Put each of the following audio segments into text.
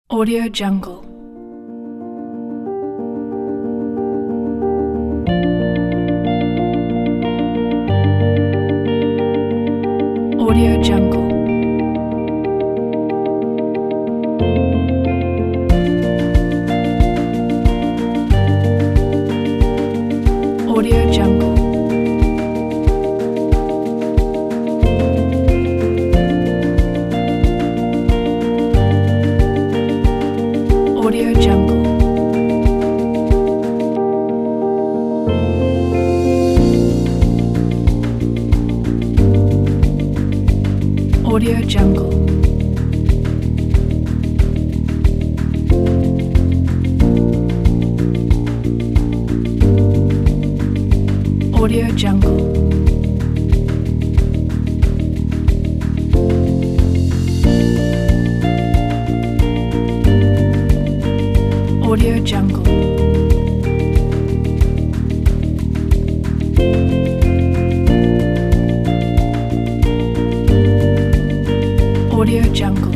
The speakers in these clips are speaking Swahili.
Audio Jungle. Audio Jungle. Audio Jungle. Audio Jungle. Audio Jungle. Audio Jungle. Audio Jungle. Audio Jungle.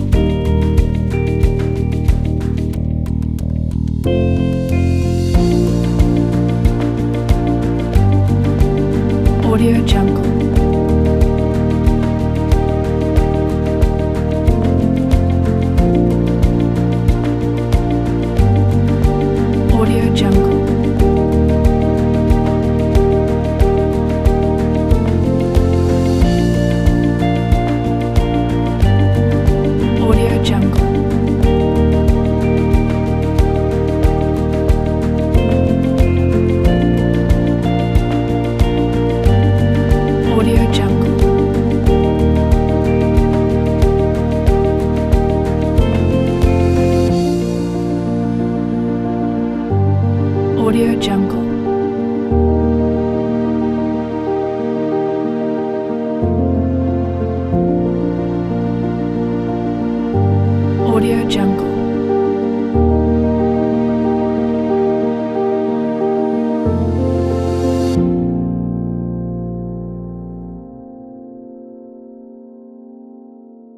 Audio Jungle. Audio Jungle. Audio Jungle. Audio Jungle. Audio Jungle. Audio Jungle.